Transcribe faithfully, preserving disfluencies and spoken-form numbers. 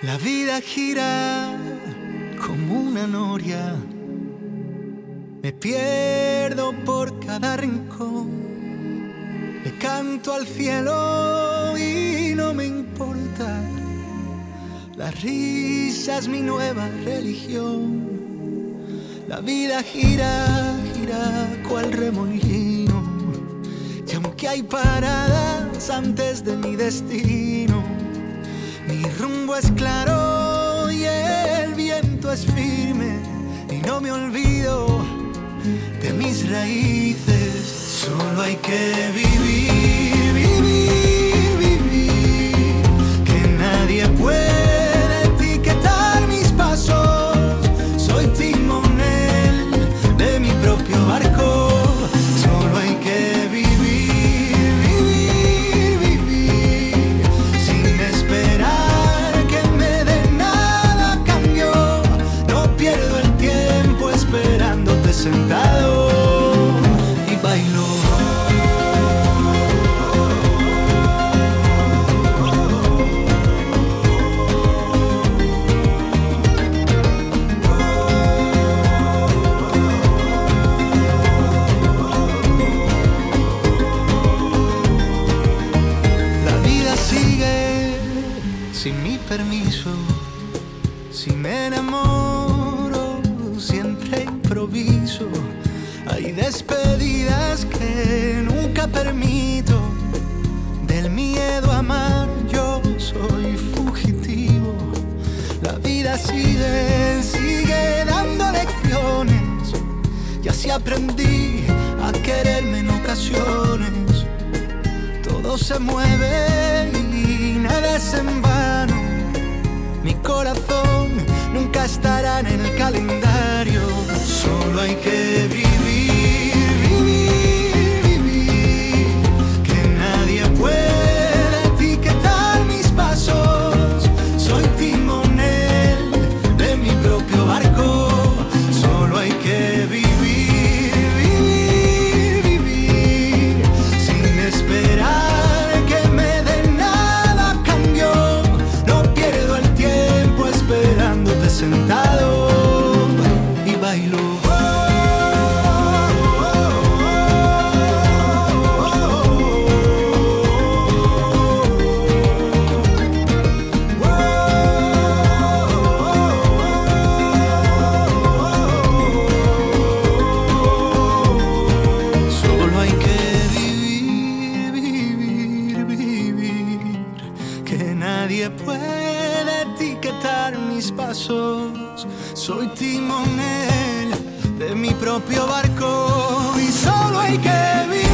La vida gira como una noria, me pierdo por cada rincón, le canto al cielo y no me importa, la risa es mi nueva religión. La vida gira, gira cual remolino, y aunque hay paradas antes de mi destino, mi rumbo es claro y el viento es firme, y no me olvido de mis raíces. Solo hay que vivir, vivir, vivir, que nadie puede etiquetar mis pasos. Soy timonel de mi propio barco. Solo hay que vivir, vivir, vivir, sin esperar que me den nada a cambio. No pierdo el tiempo esperándote sentado y bailo. Sin mi permiso, si me enamoro, siempre improviso. Hay despedidas que nunca permito. Del miedo a amar yo soy fugitivo. La vida sigue, sigue dando lecciones, y así aprendí a quererme en ocasiones. Todo se mueve y nada es en vano. Mi corazón nunca estará en el calendario. Solo hay que vivir, vivir, vivir, que nadie puede etiquetar mis pasos. Soy timonel de mi propio barco. Solo hay que vivir, vivir, vivir, sin esperar sentado y bailo. Solo hay que vivir, vivir, vivir, que nadie puede etiquetar mis pasos. Soy timonel de mi propio barco y solo hay que vivir.